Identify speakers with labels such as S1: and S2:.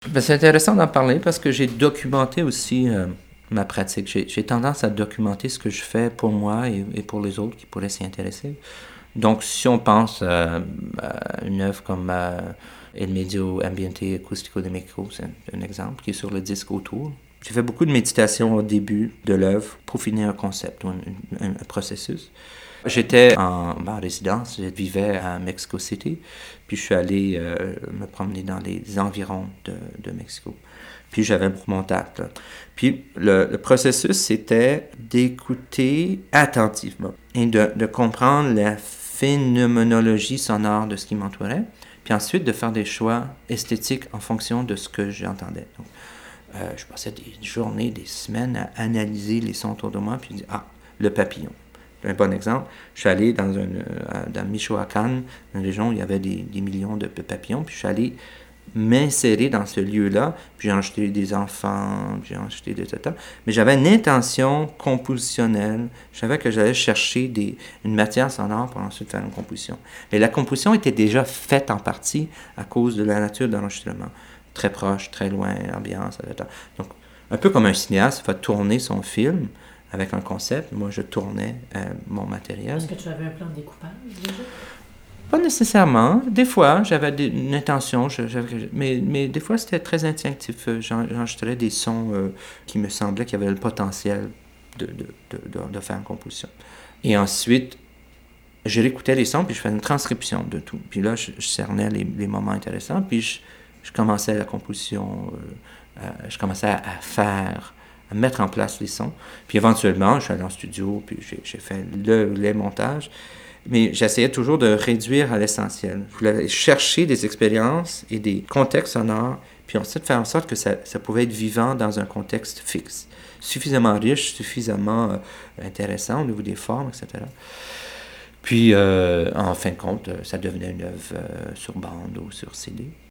S1: Ben, c'est intéressant d'en parler parce que j'ai documenté aussi ma pratique. J'ai tendance à documenter ce que je fais pour moi et pour les autres qui pourraient s'y intéresser. Donc, si on pense à une œuvre comme El Medio Ambiente Acústico de Mexico, c'est un exemple qui est sur le disque autour. J'ai fait beaucoup de méditation au début de l'œuvre pour finir un concept ou un processus. J'étais en résidence, je vivais à Mexico City, puis je suis allé me promener dans les environs de Mexico. Puis j'avais mon tacte. Puis le processus, c'était d'écouter attentivement et de comprendre la phénoménologie sonore de ce qui m'entourait, puis ensuite de faire des choix esthétiques en fonction de ce que j'entendais. Donc, je passais des journées, des semaines à analyser les sons autour de moi, puis dire, ah, le papillon. Un bon exemple, je suis allé dans Michoacán, une région où il y avait des millions de papillons, puis je suis allé m'insérer dans ce lieu-là, puis j'ai acheté des enfants, j'ai acheté des tatas, mais j'avais une intention compositionnelle, je savais que j'allais chercher une matière sonore pour ensuite faire une composition. Mais la composition était déjà faite en partie à cause de la nature de l'enregistrement. Très proche, très loin, ambiance, tatas. Donc, un peu comme un cinéaste va tourner son film, avec un concept. Moi, je tournais mon matériel.
S2: Est-ce que tu avais un plan de découpage déjà?
S1: Pas nécessairement. Des fois, j'avais une intention, mais des fois, c'était très instinctif. J'enregistrais des sons qui me semblaient qu'il y avait le potentiel de faire une composition. Et ensuite, je réécoutais les sons, puis je faisais une transcription de tout. Puis là, je cernais les moments intéressants, puis je commençais la composition, je commençais à mettre en place les sons. Puis éventuellement, je suis allé en studio, puis j'ai fait les montages. Mais j'essayais toujours de réduire à l'essentiel. Je voulais chercher des expériences et des contextes sonores, puis ensuite faire en sorte que ça pouvait être vivant dans un contexte fixe. Suffisamment riche, suffisamment intéressant au niveau des formes, etc. Puis, en fin de compte, ça devenait une œuvre sur bande ou sur CD.